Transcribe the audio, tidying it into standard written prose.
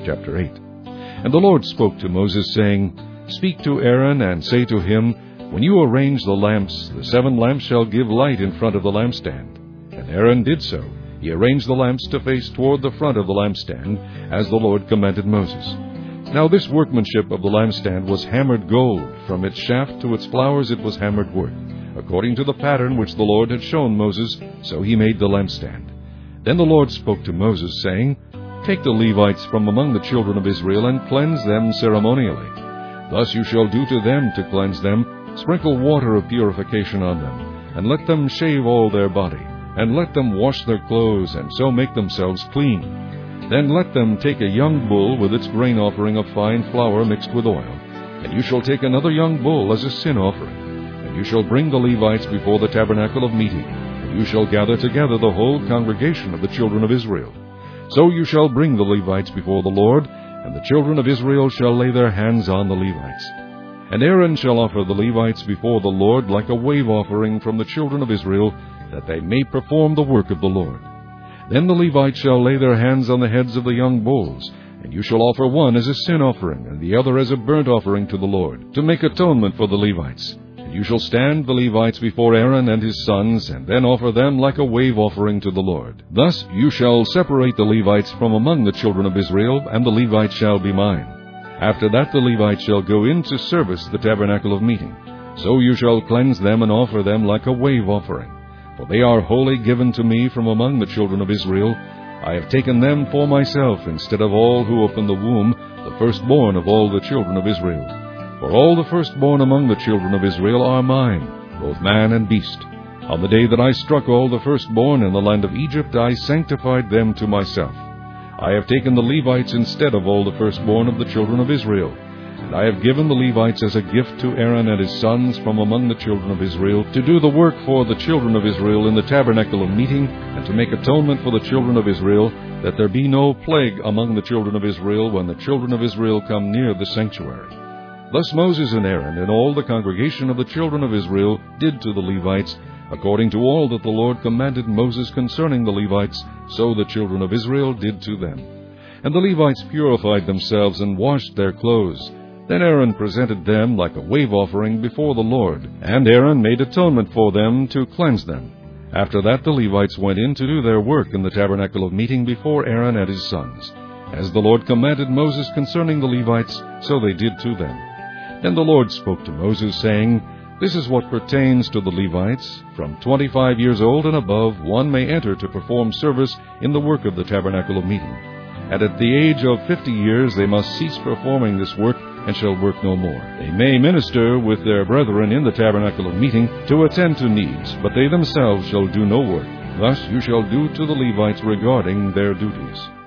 Chapter 8. And the Lord spoke to Moses, saying, Speak to Aaron, and say to him, When you arrange the lamps, the 7 lamps shall give light in front of the lampstand. And Aaron did so. He arranged the lamps to face toward the front of the lampstand, as the Lord commanded Moses. Now this workmanship of the lampstand was hammered gold. From its shaft to its flowers it was hammered work. According to the pattern which the Lord had shown Moses, so he made the lampstand. Then the Lord spoke to Moses, saying, Take the Levites from among the children of Israel, and cleanse them ceremonially. Thus you shall do to them to cleanse them. Sprinkle water of purification on them, and let them shave all their body, and let them wash their clothes, and so make themselves clean. Then let them take a young bull with its grain offering of fine flour mixed with oil, and you shall take another young bull as a sin offering. And you shall bring the Levites before the tabernacle of meeting, and you shall gather together the whole congregation of the children of Israel. So you shall bring the Levites before the Lord, and the children of Israel shall lay their hands on the Levites. And Aaron shall offer the Levites before the Lord like a wave offering from the children of Israel, that they may perform the work of the Lord. Then the Levites shall lay their hands on the heads of the young bulls, and you shall offer one as a sin offering, and the other as a burnt offering to the Lord, to make atonement for the Levites. And you shall stand the Levites before Aaron and his sons, and then offer them like a wave offering to the Lord. Thus you shall separate the Levites from among the children of Israel, and the Levites shall be mine. After that the Levites shall go in to service the tabernacle of meeting. So you shall cleanse them and offer them like a wave offering. For they are wholly given to me from among the children of Israel. I have taken them for myself, instead of all who open the womb, the firstborn of all the children of Israel. For all the firstborn among the children of Israel are mine, both man and beast. On the day that I struck all the firstborn in the land of Egypt, I sanctified them to myself. I have taken the Levites instead of all the firstborn of the children of Israel. And I have given the Levites as a gift to Aaron and his sons from among the children of Israel, to do the work for the children of Israel in the tabernacle of meeting, and to make atonement for the children of Israel, that there be no plague among the children of Israel when the children of Israel come near the sanctuary. Thus Moses and Aaron and all the congregation of the children of Israel did to the Levites, according to all that the Lord commanded Moses concerning the Levites, so the children of Israel did to them. And the Levites purified themselves and washed their clothes. Then Aaron presented them like a wave offering before the Lord, and Aaron made atonement for them to cleanse them. After that the Levites went in to do their work in the tabernacle of meeting before Aaron and his sons. As the Lord commanded Moses concerning the Levites, so they did to them. Then the Lord spoke to Moses, saying, This is what pertains to the Levites. From 25 years old and above, one may enter to perform service in the work of the tabernacle of meeting. And at the age of 50 years they must cease performing this work, and shall work no more. They may minister with their brethren in the tabernacle of meeting to attend to needs, but they themselves shall do no work. Thus you shall do to the Levites regarding their duties.